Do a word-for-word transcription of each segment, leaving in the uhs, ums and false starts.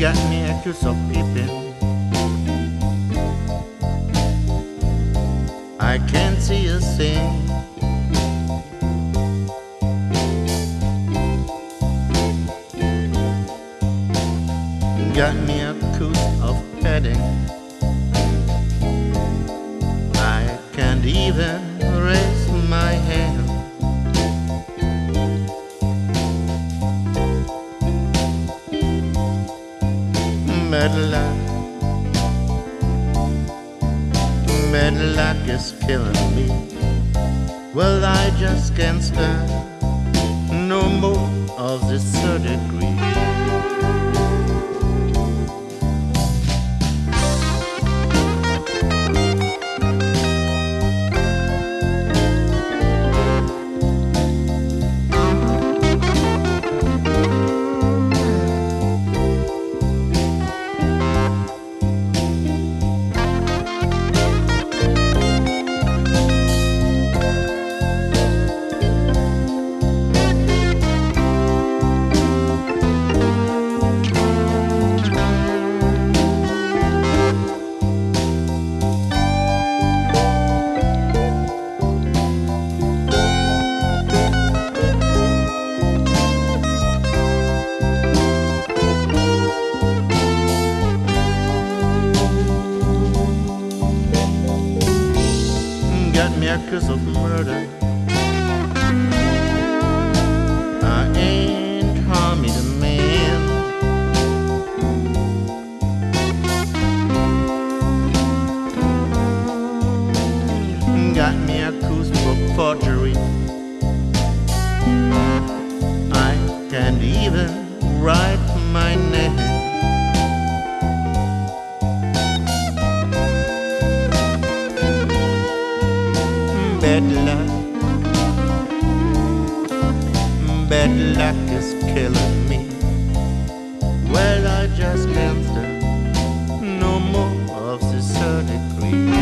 got me accused of peeping. I can't see a thing. Got me accused of petting. I can't even raise my hand. Bad luck, bad luck is killing me. Well, I just can't stand no more of this third degree. Got me accused of murder. I ain't harming a man. Got me accused for forgery. I can't even write my name. Bad luck, bad luck is killing me. Well, I just can't stand no more of this third degree.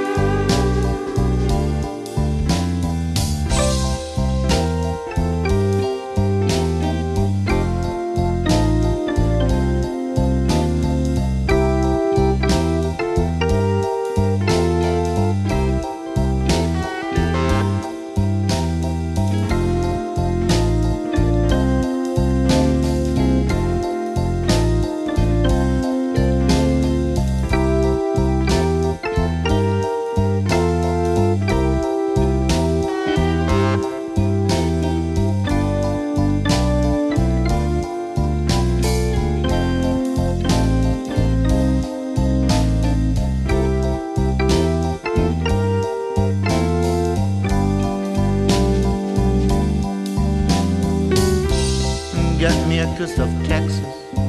Got me accused of taxes.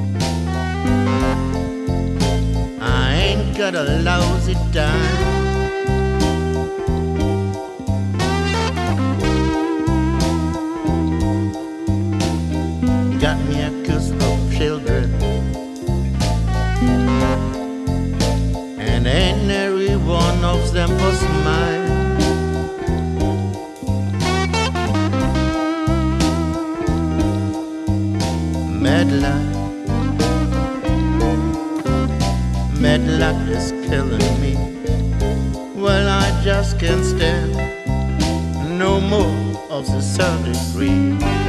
I ain't got a lousy dime. Got me accused of children, and ain't every one of them was mine. Bad luck, bad luck is killing me. Well, I just can't stand no more of the third degree.